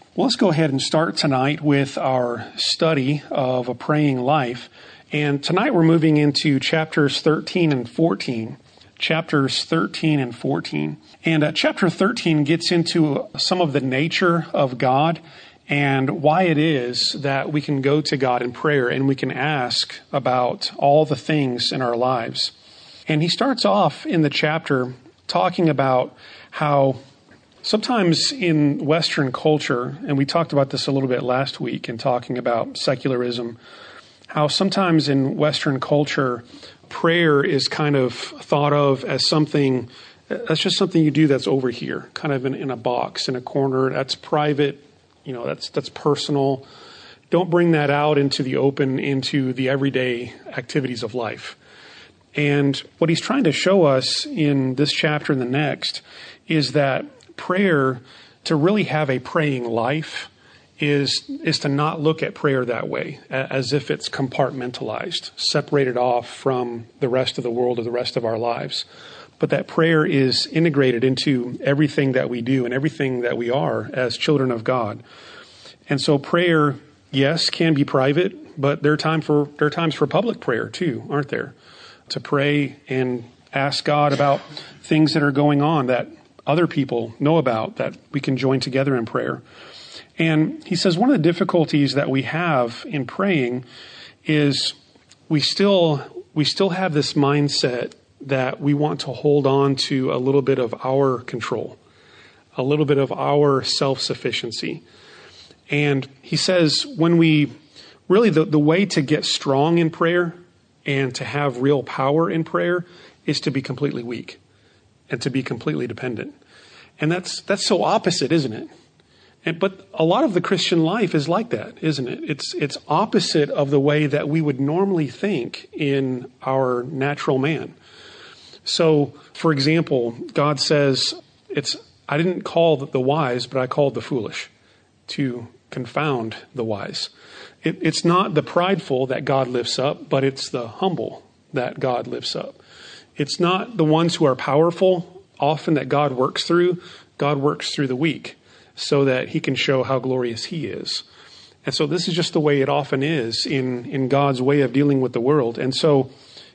Well, let's go ahead and start tonight with our study of a praying life. And tonight we're moving into chapters 13 and 14. Chapters 13 and 14. And chapter 13 gets into some of the nature of God and why it is that we can go to God in prayer and we can ask about all the things in our lives. And he starts off in the chapter talking about how sometimes in Western culture, and we talked about this a little bit last week in talking about secularism, how sometimes in Western culture, prayer is kind of thought of as something, that's just something you do that's over here, kind of in a box, in a corner, that's private, that's personal. Don't bring that out into the open, into the everyday activities of life. And what he's trying to show us in this chapter and the next is that prayer, to really have a praying life, is to not look at prayer that way, as if it's compartmentalized, separated off from the rest of the world or the rest of our lives. But that prayer is integrated into everything that we do and everything that we are as children of God. And so prayer, yes, can be private, but there are times for public prayer too, aren't there? To pray and ask God about things that are going on that other people know about, that we can join together in prayer. And he says one of the difficulties that we have in praying is we still have this mindset that we want to hold on to a little bit of our control, a little bit of our self-sufficiency. And he says when we really, the way to get strong in prayer and to have real power in prayer is to be completely weak and to be completely dependent. And that's so opposite, isn't it? But a lot of the Christian life is like that, isn't it? It's opposite of the way that we would normally think in our natural man. So, for example, God says, I didn't call the wise, but I called the foolish to confound the wise. It's not the prideful that God lifts up, but it's the humble that God lifts up. It's not the ones who are powerful often that God works through. God works through the weak so that he can show how glorious he is. And so this is just the way it often is in God's way of dealing with the world. And so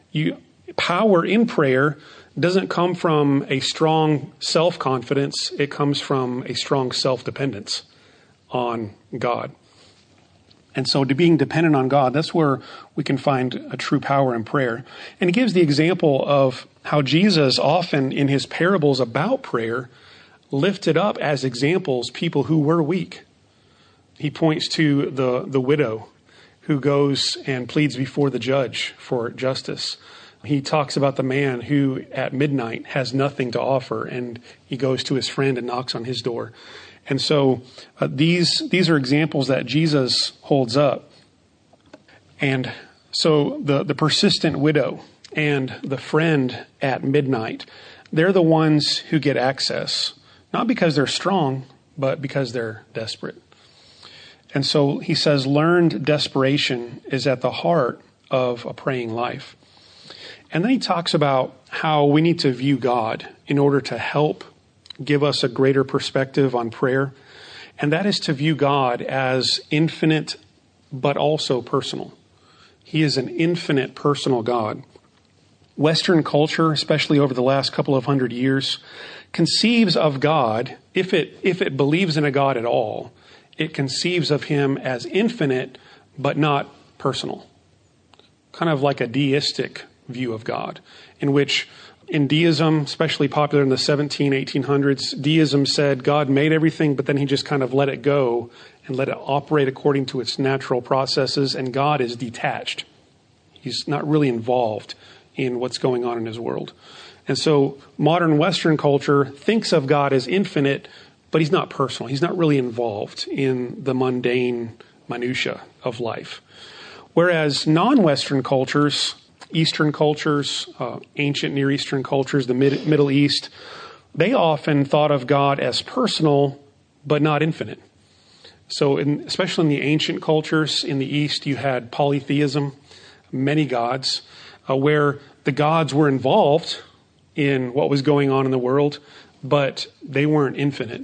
power in prayer doesn't come from a strong self-confidence. It comes from a strong self-dependence on God. And so to being dependent on God, that's where we can find a true power in prayer. And he gives the example of how Jesus often in his parables about prayer lifted up as examples people who were weak. He points to the widow who goes and pleads before the judge for justice. He talks about the man who at midnight has nothing to offer, and he goes to his friend and knocks on his door. And so these are examples that Jesus holds up. And so the persistent widow and the friend at midnight, they're the ones who get access, not because they're strong, but because they're desperate. And so he says learned desperation is at the heart of a praying life. And then he talks about how we need to view God in order to help give us a greater perspective on prayer. And that is to view God as infinite, but also personal. He is an infinite personal God. Western culture, especially over the last couple of 100 years, conceives of God, if it believes in a God at all, it conceives of him as infinite, but not personal. Kind of like a deistic view of God, in which in deism, especially popular in the 1800s, deism said God made everything, but then he just kind of let it go and let it operate according to its natural processes, and God is detached. He's not really involved in what's going on in his world. And so modern Western culture thinks of God as infinite, but he's not personal. He's not really involved in the mundane minutia of life. Whereas non-Western cultures, Eastern cultures, ancient Near Eastern cultures, the Middle East, they often thought of God as personal, but not infinite. So especially in the ancient cultures in the East, you had polytheism, many gods, where the gods were involved in what was going on in the world, but they weren't infinite.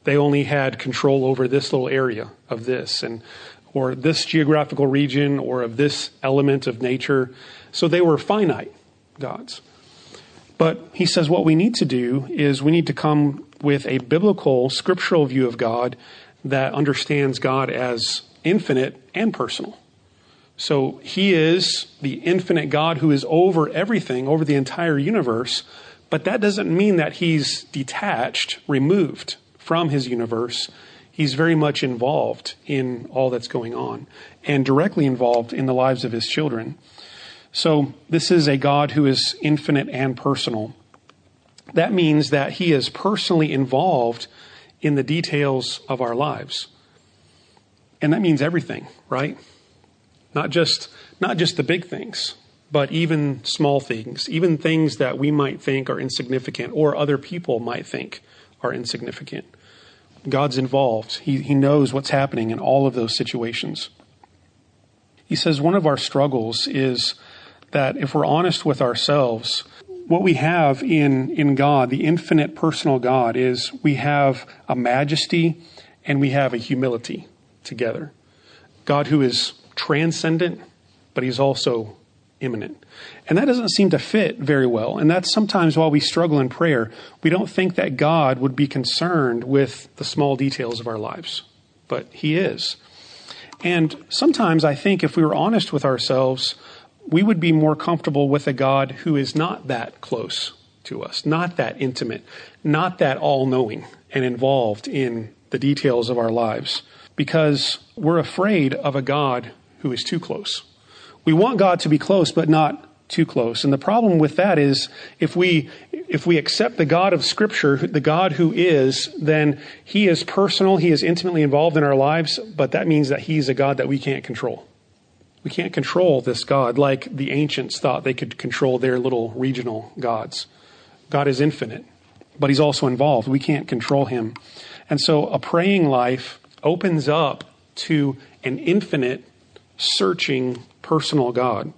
They only had control over this little area of this, or this geographical region, or of this element of nature. So they were finite gods. But he says what we need to do is we need to come with a biblical, scriptural view of God that understands God as infinite and personal. So he is the infinite God who is over everything, over the entire universe. But that doesn't mean that he's detached, removed from his universe. He's very much involved in all that's going on and directly involved in the lives of his children. So this is a God who is infinite and personal. That means that he is personally involved in the details of our lives. And that means everything, right? Not just the big things, but even small things, even things that we might think are insignificant or other people might think are insignificant. God's involved. He knows what's happening in all of those situations. He says one of our struggles is that if we're honest with ourselves, what we have in God, the infinite personal God, is we have a majesty and we have a humility together. God who is transcendent, but he's also immanent. And that doesn't seem to fit very well. And that's sometimes why we struggle in prayer. We don't think that God would be concerned with the small details of our lives, but he is. And sometimes I think if we were honest with ourselves, we would be more comfortable with a God who is not that close to us, not that intimate, not that all-knowing and involved in the details of our lives, because we're afraid of a God who is too close. We want God to be close, but not too close. And the problem with that is if we accept the God of Scripture, the God who is, then he is personal, he is intimately involved in our lives, but that means that he's a God that we can't control. We can't control this God like the ancients thought they could control their little regional gods. God is infinite, but he's also involved. We can't control him. And so a praying life opens up to an infinite, searching, personal God.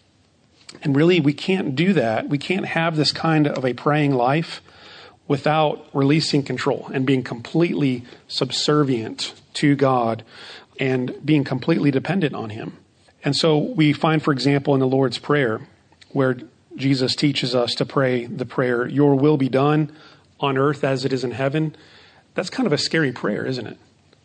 And really, we can't do that. We can't have this kind of a praying life without releasing control and being completely subservient to God and being completely dependent on him. And so we find, for example, in the Lord's Prayer, where Jesus teaches us to pray the prayer, "Your will be done on earth as it is in heaven." That's kind of a scary prayer, isn't it?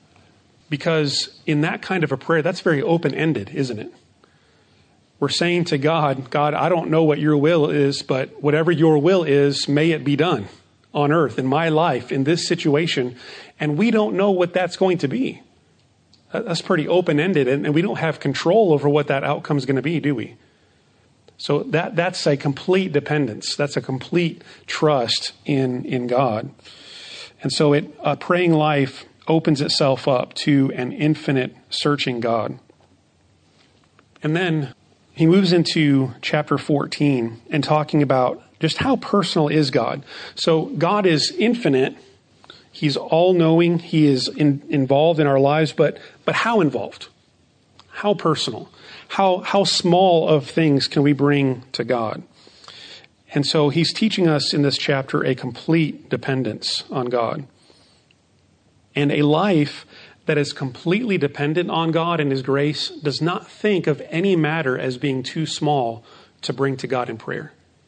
Because in that kind of a prayer, that's very open-ended, isn't it? We're saying to God, God, I don't know what your will is, but whatever your will is, may it be done on earth, in my life, in this situation. And we don't know what that's going to be. That's pretty open-ended, and we don't have control over what that outcome is going to be, do we? So that's a complete dependence. That's a complete trust in God. And so a praying life opens itself up to an infinite searching God. And then he moves into chapter 14 and talking about just how personal is God. So God is infinite. He's all-knowing. He is involved in our lives, but how involved? How personal? How small of things can we bring to God? And so he's teaching us in this chapter a complete dependence on God. And a life that is completely dependent on God and his grace does not think of any matter as being too small to bring to God in prayer.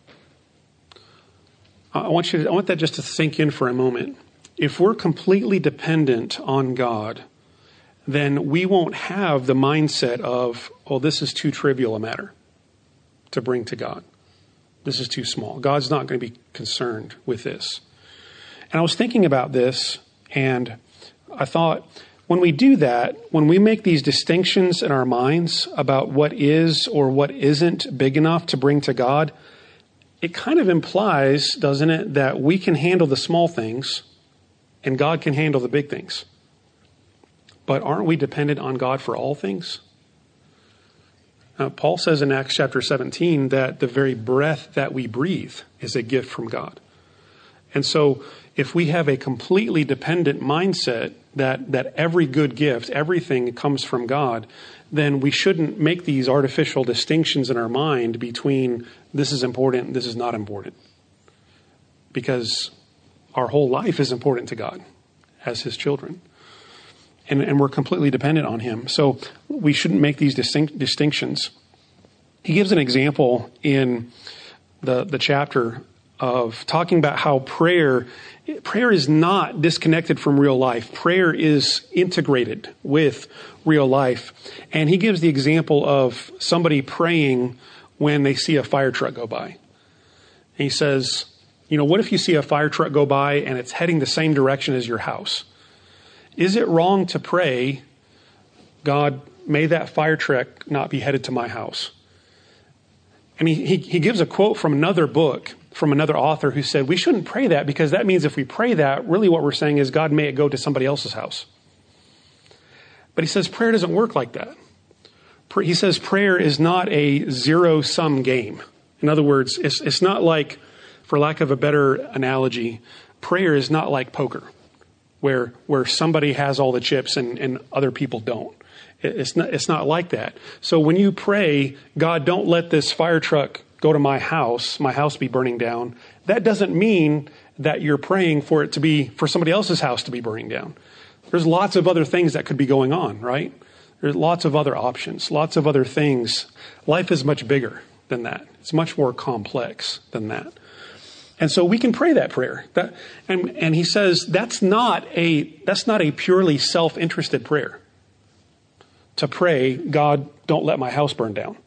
I want that just to sink in for a moment. If we're completely dependent on God, then we won't have the mindset of, oh, this is too trivial a matter to bring to God. This is too small. God's not going to be concerned with this. And I was thinking about this, and I thought, when we do that, when we make these distinctions in our minds about what is or what isn't big enough to bring to God, it kind of implies, doesn't it, that we can handle the small things and God can handle the big things. But aren't we dependent on God for all things? Paul says in Acts chapter 17 that the very breath that we breathe is a gift from God. And so if we have a completely dependent mindset that every good gift, everything comes from God, then we shouldn't make these artificial distinctions in our mind between this is important and this is not important. Because our whole life is important to God. as his children. And we're completely dependent on him. So we shouldn't make these distinctions. He gives an example in the chapter of talking about how prayer is not disconnected from real life. Prayer is integrated with real life. And he gives the example of somebody praying when they see a fire truck go by. And he says, what if you see a fire truck go by and it's heading the same direction as your house? Is it wrong to pray, God, may that fire truck not be headed to my house? And he gives a quote from another book, from another author who said, we shouldn't pray that because that means if we pray that, really what we're saying is, God, may it go to somebody else's house. But he says prayer doesn't work like that. He says prayer is not a zero-sum game. In other words, it's not like, for lack of a better analogy, prayer is not like poker, where somebody has all the chips and other people don't. It's not like that. So when you pray, God, don't let this fire truck go to my house be burning down, that doesn't mean that you're praying for it to be, for somebody else's house to be burning down. There's lots of other things that could be going on, right? There's lots of other options, lots of other things. Life is much bigger than that. It's much more complex than that. And so we can pray that prayer. And he says that's not a purely self-interested prayer. To pray, God, don't let my house burn down.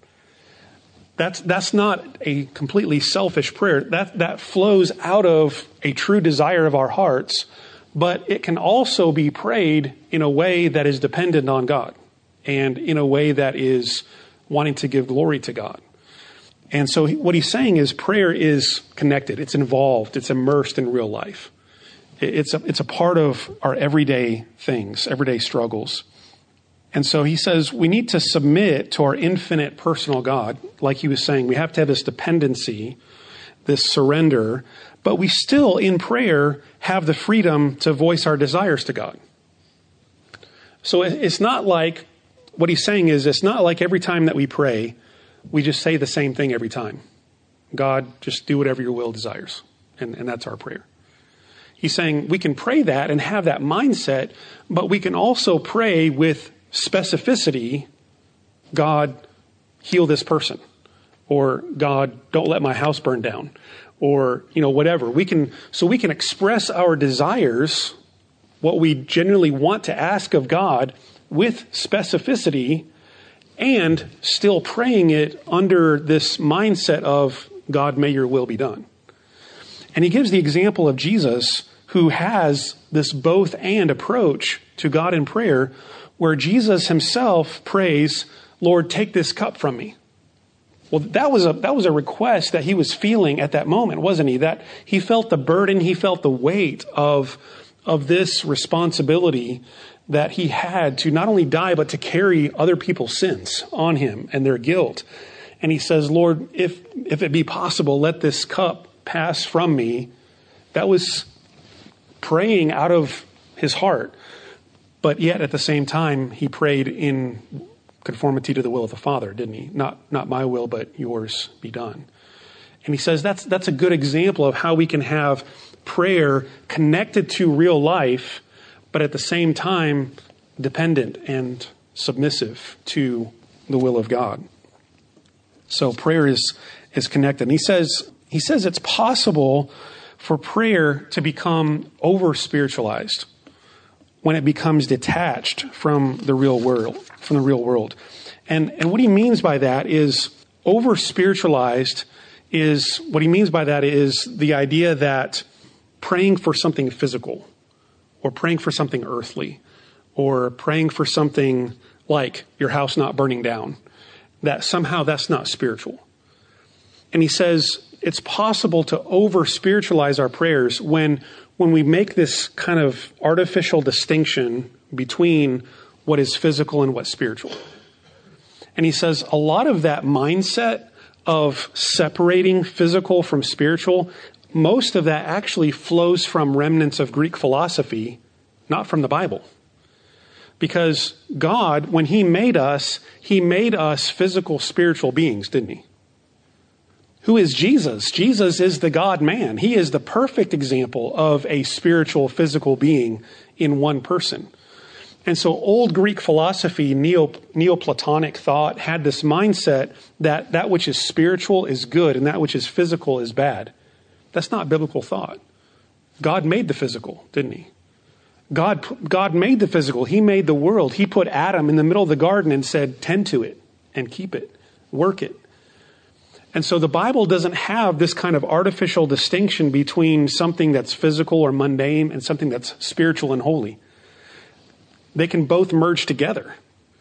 That's not a completely selfish prayer. That flows out of a true desire of our hearts, but it can also be prayed in a way that is dependent on God and in a way that is wanting to give glory to God. And so what he's saying is prayer is connected. It's involved. It's immersed in real life. It's a part of our everyday things, everyday struggles. And so he says we need to submit to our infinite personal God. Like he was saying, we have to have this dependency, this surrender, but we still in prayer have the freedom to voice our desires to God. So it's not like, what he's saying is, it's not like every time that we pray, we just say the same thing every time. God, just do whatever your will desires. And that's our prayer. He's saying we can pray that and have that mindset, but we can also pray with specificity, God, heal this person. Or God, don't let my house burn down. Or, whatever. We can express our desires, what we genuinely want to ask of God, with specificity, and still praying it under this mindset of, God, may your will be done. And he gives the example of Jesus, who has this both and approach to God in prayer, where Jesus himself prays, Lord, take this cup from me. Well, that was a request that he was feeling at that moment, wasn't he? That he felt the burden, he felt the weight of this responsibility that he had to not only die, but to carry other people's sins on him and their guilt. And he says, Lord, if it be possible, let this cup pass from me. That was praying out of his heart. But yet at the same time, he prayed in conformity to the will of the Father, didn't he? Not my will, but yours be done. And he says that's a good example of how we can have prayer connected to real life, but at the same time, dependent and submissive to the will of God. So prayer is connected. And he says it's possible for prayer to become over-spiritualized when it becomes detached from the real world. And what he means by that is over-spiritualized is the idea that praying for something physical, or praying for something earthly, or praying for something like your house not burning down, that somehow that's not spiritual. And he says it's possible to over-spiritualize our prayers when we make this kind of artificial distinction between what is physical and what's spiritual. And he says a lot of that mindset of separating physical from spiritual, most of that actually flows from remnants of Greek philosophy, not from the Bible. Because God, when he made us physical, spiritual beings, didn't he? Who is Jesus? Jesus is the God-man. He is the perfect example of a spiritual, physical being in one person. And so old Greek philosophy, Neoplatonic thought, had this mindset that that which is spiritual is good and that which is physical is bad. That's not biblical thought. God made the physical, didn't he? God made the physical. He made the world. He put Adam in the middle of the garden and said, tend to it and keep it, work it. And so the Bible doesn't have this kind of artificial distinction between something that's physical or mundane and something that's spiritual and holy. They can both merge together.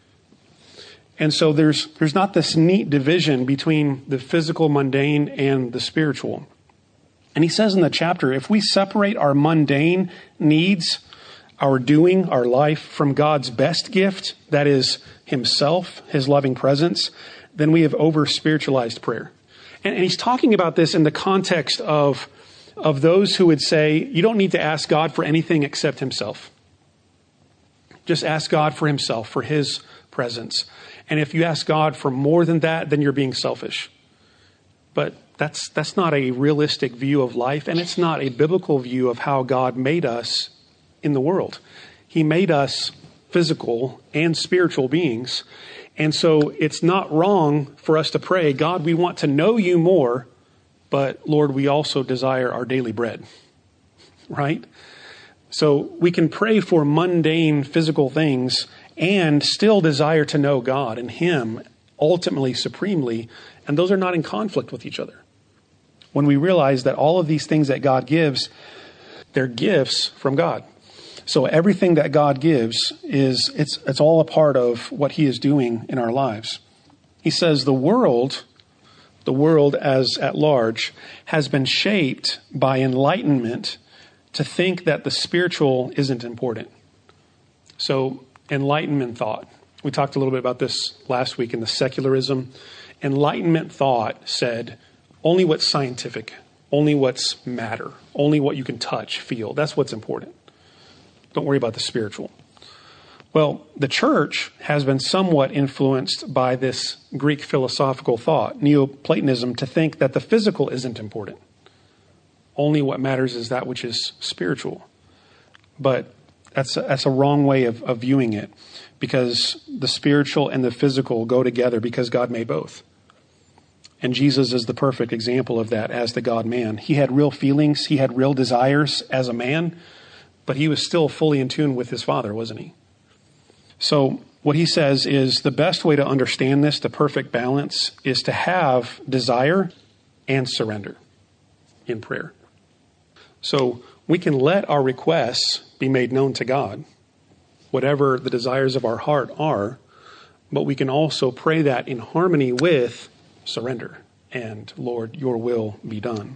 And so there's not this neat division between the physical, mundane, and the spiritual. And he says in the chapter, if we separate our mundane needs, our doing, our life from God's best gift, that is himself, his loving presence, then we have over-spiritualized prayer. And he's talking about this in the context of those who would say, you don't need to ask God for anything except himself. Just ask God for himself, for his presence. And if you ask God for more than that, then you're being selfish. But that's not a realistic view of life, and it's not a biblical view of how God made us in the world. He made us physical and spiritual beings. And so it's not wrong for us to pray, God, we want to know you more, but Lord, we also desire our daily bread. Right? So we can pray for mundane physical things and still desire to know God and him ultimately, supremely, and those are not in conflict with each other. When we realize that all of these things that God gives, they're gifts from God. So everything that God gives it's all a part of what he is doing in our lives. He says the world as at large has been shaped by enlightenment to think that the spiritual isn't important. So enlightenment thought. We talked a little bit about this last week in the secularism. Enlightenment thought said only what's scientific, only what's matter, only what you can touch, feel. That's what's important. Don't worry about the spiritual. Well, the church has been somewhat influenced by this Greek philosophical thought, Neoplatonism, to think that the physical isn't important. Only what matters is that which is spiritual. But that's a wrong way of viewing it, because the spiritual and the physical go together because God made both. And Jesus is the perfect example of that as the God-man. He had real feelings. He had real desires as a man, but he was still fully in tune with his Father, wasn't he? So what he says is the best way to understand this, the perfect balance, is to have desire and surrender in prayer. So we can let our requests be made known to God, whatever the desires of our heart are, but we can also pray that in harmony with surrender and, Lord, your will be done.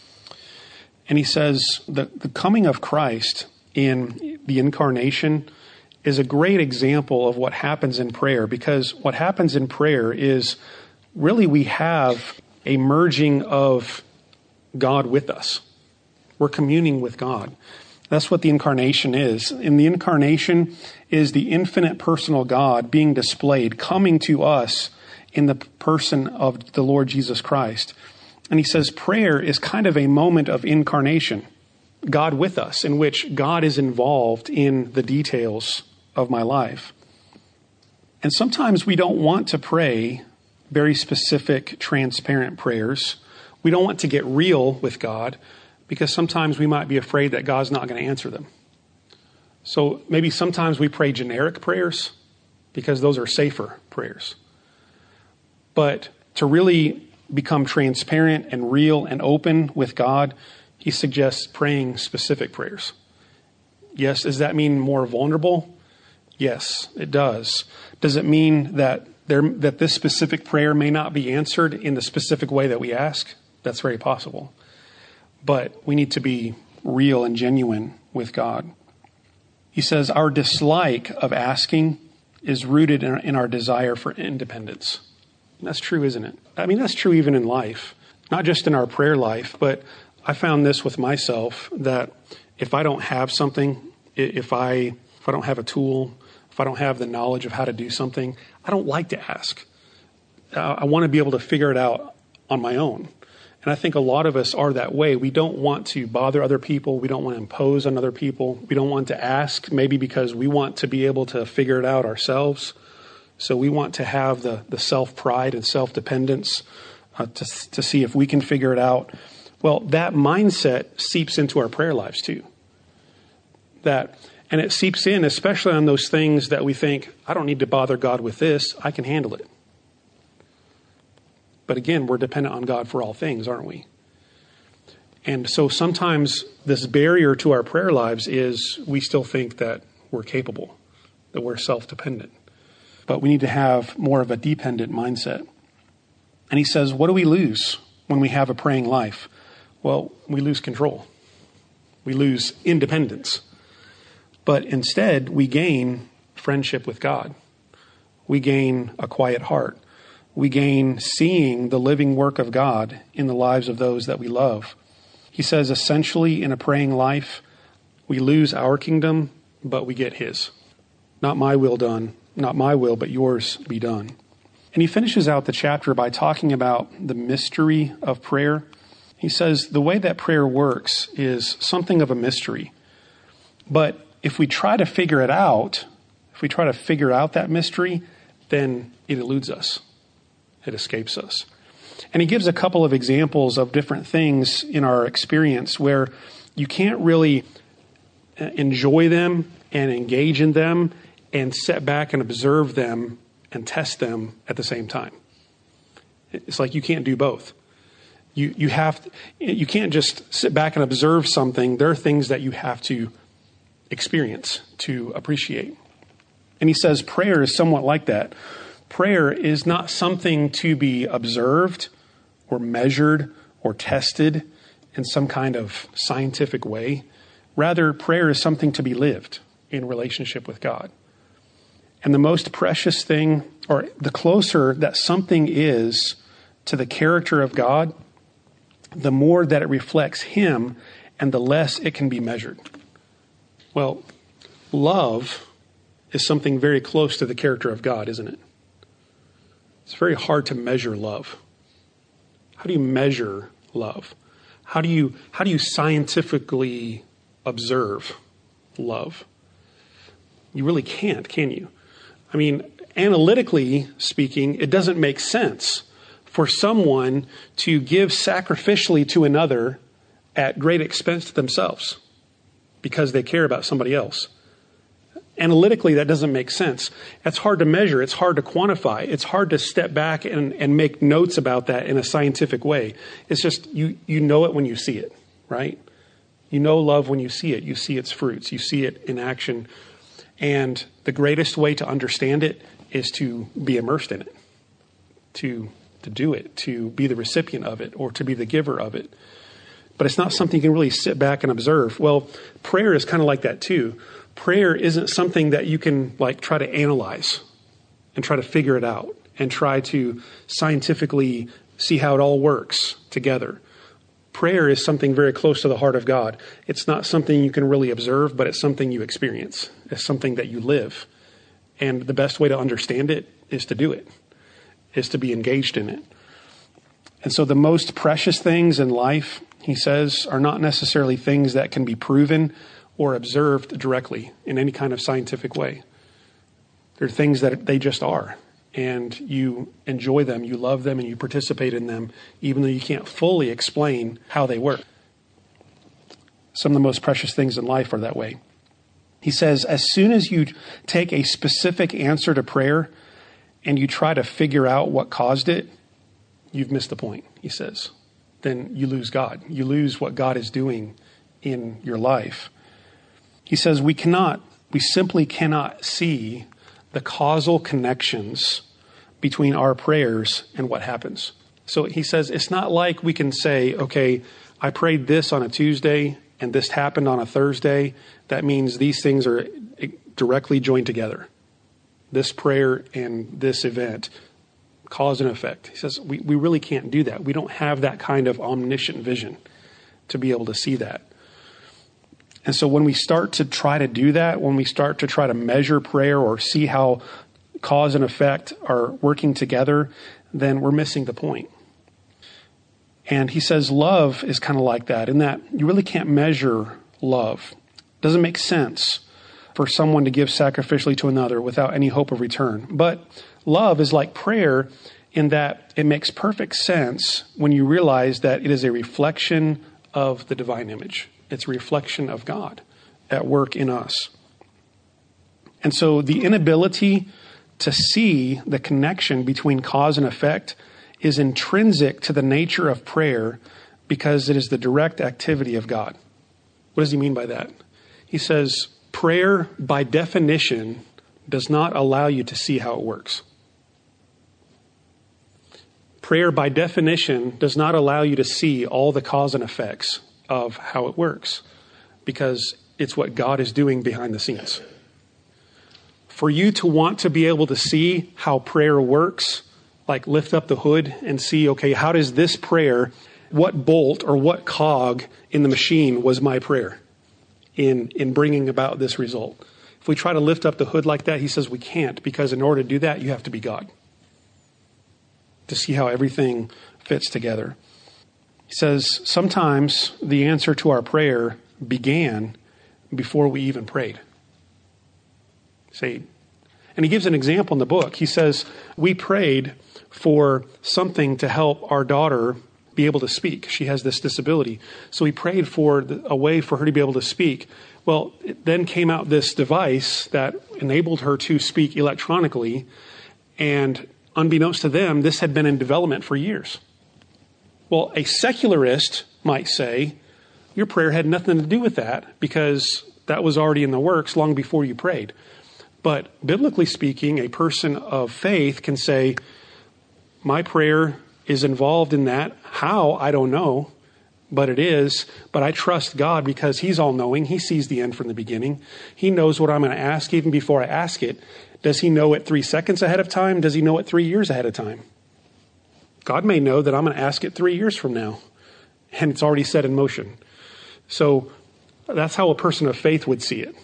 And he says that the coming of Christ in the incarnation is a great example of what happens in prayer, because what happens in prayer is really we have a merging of God with us. We're communing with God. That's what the incarnation is. And the incarnation is the infinite personal God being displayed, coming to us in the person of the Lord Jesus Christ. And he says prayer is kind of a moment of incarnation, God with us, in which God is involved in the details of my life. And sometimes we don't want to pray very specific, transparent prayers. We don't want to get real with God because sometimes we might be afraid that God's not going to answer them. So maybe sometimes we pray generic prayers because those are safer prayers. But to really become transparent and real and open with God, he suggests praying specific prayers. Yes, does that mean more vulnerable? Yes, it does. Does it mean that this specific prayer may not be answered in the specific way that we ask? That's very possible. But we need to be real and genuine with God. He says our dislike of asking is rooted in our desire for independence. That's true, isn't it? I mean, that's true even in life, not just in our prayer life, but I found this with myself, that if I don't have something, if I don't have a tool, if I don't have the knowledge of how to do something, I don't like to ask. I want to be able to figure it out on my own. And I think a lot of us are that way. We don't want to bother other people. We don't want to impose on other people. We don't want to ask, maybe because we want to be able to figure it out ourselves. So we want to have the self-pride and self-dependence to see if we can figure it out. Well, that mindset seeps into our prayer lives too. And it seeps in, especially on those things that we think, I don't need to bother God with this. I can handle it. But again, we're dependent on God for all things, aren't we? And so sometimes this barrier to our prayer lives is we still think that we're capable, that we're self-dependent. But we need to have more of a dependent mindset. And he says, what do we lose when we have a praying life? Well, we lose control. We lose independence. But instead, we gain friendship with God. We gain a quiet heart. We gain seeing the living work of God in the lives of those that we love. He says, essentially, in a praying life, we lose our kingdom, but we get his. Not my will done, not my will, but yours be done. And he finishes out the chapter by talking about the mystery of prayer. He says the way that prayer works is something of a mystery. But if we try to figure it out, that mystery, then it eludes us. It escapes us. And he gives a couple of examples of different things in our experience where you can't really enjoy them and engage in them and sit back and observe them and test them at the same time. It's like you can't do both. You can't just sit back and observe something. There are things that you have to experience to appreciate. And he says prayer is somewhat like that. Prayer is not something to be observed or measured or tested in some kind of scientific way. Rather, prayer is something to be lived in relationship with God. And the most precious thing, or the closer that something is to the character of God, the more that it reflects him and the less it can be measured. Well, love is something very close to the character of God, isn't it? It's very hard to measure love. How do you measure love? How do you scientifically observe love? You really can't, can you? I mean, analytically speaking, it doesn't make sense for someone to give sacrificially to another at great expense to themselves because they care about somebody else. Analytically, that doesn't make sense. It's hard to measure. It's hard to quantify. It's hard to step back and make notes about that in a scientific way. It's just, you know it when you see it, right? You know love when you see it. You see its fruits. You see it in action. And the greatest way to understand it is to be immersed in it, to do it, to be the recipient of it, or to be the giver of it. But it's not something you can really sit back and observe. Well, prayer is kind of like that too. Prayer isn't something that you can try to analyze and try to figure it out and try to scientifically see how it all works together. Prayer is something very close to the heart of God. It's not something you can really observe, but it's something you experience. It's something that you live. And the best way to understand it is to do it, is to be engaged in it. And so the most precious things in life, he says, are not necessarily things that can be proven or observed directly in any kind of scientific way. They're things that they just are. And you enjoy them, you love them, and you participate in them, even though you can't fully explain how they work. Some of the most precious things in life are that way. He says, as soon as you take a specific answer to prayer and you try to figure out what caused it, you've missed the point, he says. Then you lose God. You lose what God is doing in your life. He says we simply cannot see the causal connections between our prayers and what happens. So he says it's not like we can say, okay, I prayed this on a Tuesday and this happened on a Thursday. That means these things are directly joined together. This prayer and this event, cause and effect. He says we really can't do that. We don't have that kind of omniscient vision to be able to see that. And so when we start to try to do that, when we start to try to measure prayer or see how cause and effect are working together, then we're missing the point. And he says love is kind of like that, in that you really can't measure love. It doesn't make sense for someone to give sacrificially to another without any hope of return. But love is like prayer in that it makes perfect sense when you realize that it is a reflection of the divine image. It's a reflection of God at work in us. And so the inability to see the connection between cause and effect is intrinsic to the nature of prayer because it is the direct activity of God. What does he mean by that? He says, prayer by definition does not allow you to see how it works. Prayer by definition does not allow you to see all the cause and effects of how it works because it's what God is doing behind the scenes. For you to want to be able to see how prayer works, like lift up the hood and see, okay, how does this prayer, what bolt or what cog in the machine was my prayer in bringing about this result? If we try to lift up the hood like that, he says we can't, because in order to do that, you have to be God to see how everything fits together. He says sometimes the answer to our prayer began before we even prayed. And he gives an example in the book. He says, we prayed for something to help our daughter be able to speak. She has this disability. So we prayed for a way for her to be able to speak. Well, it then came out this device that enabled her to speak electronically. And unbeknownst to them, this had been in development for years. Well, a secularist might say, your prayer had nothing to do with that because that was already in the works long before you prayed. But biblically speaking, a person of faith can say, my prayer is involved in that. How? I don't know, but it is. But I trust God because he's all-knowing. He sees the end from the beginning. He knows what I'm going to ask even before I ask it. Does he know it 3 seconds ahead of time? Does he know it 3 years ahead of time? God may know that I'm going to ask it 3 years from now, and it's already set in motion. So that's how a person of faith would see it.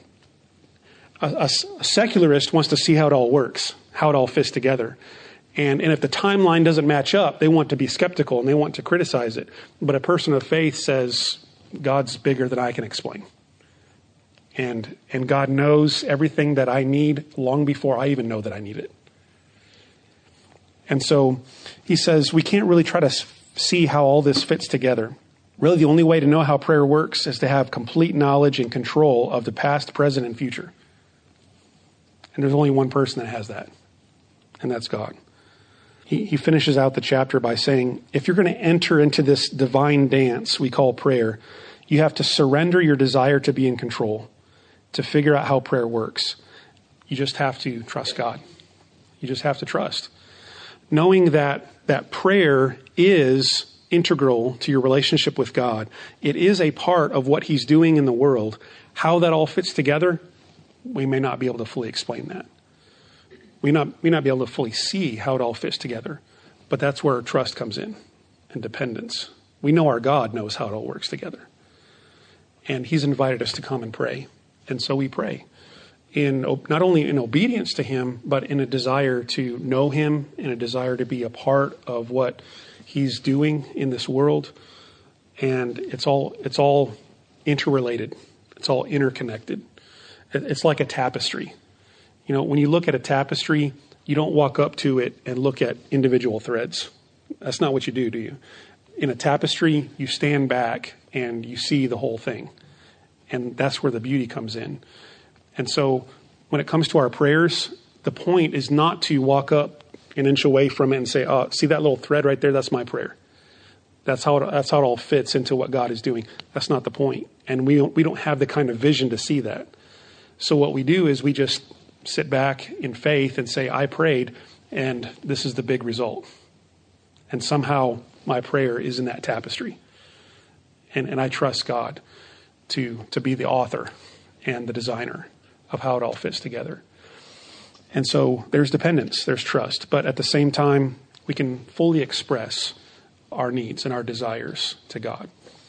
A secularist wants to see how it all works, how it all fits together. And if the timeline doesn't match up, they want to be skeptical and they want to criticize it. But a person of faith says, God's bigger than I can explain. And God knows everything that I need long before I even know that I need it. And so he says, we can't really try to see how all this fits together. Really, the only way to know how prayer works is to have complete knowledge and control of the past, present, and future. And there's only one person that has that, and that's God. He finishes out the chapter by saying, if you're going to enter into this divine dance we call prayer, you have to surrender your desire to be in control, to figure out how prayer works. You just have to trust God. You just have to trust. Knowing that prayer is integral to your relationship with God. It is a part of what he's doing in the world. How that all fits together, we may not be able to fully explain that. We may not be able to fully see how it all fits together. But that's where trust comes in and dependence. We know our God knows how it all works together. And he's invited us to come and pray. And so we pray. Not only in obedience to him, but in a desire to know him, in a desire to be a part of what he's doing in this world. And it's all interrelated. It's all interconnected. It's like a tapestry. You know, when you look at a tapestry, you don't walk up to it and look at individual threads. That's not what you do you? In a tapestry, you stand back and you see the whole thing. And that's where the beauty comes in. And so when it comes to our prayers, the point is not to walk up an inch away from it and say, oh, see that little thread right there? That's my prayer. That's how it all fits into what God is doing. That's not the point. And we don't have the kind of vision to see that. So what we do is we just sit back in faith and say, I prayed, and this is the big result. And somehow my prayer is in that tapestry. And I trust God to be the author and the designer of how it all fits together. And so there's dependence, there's trust, but at the same time, we can fully express our needs and our desires to God.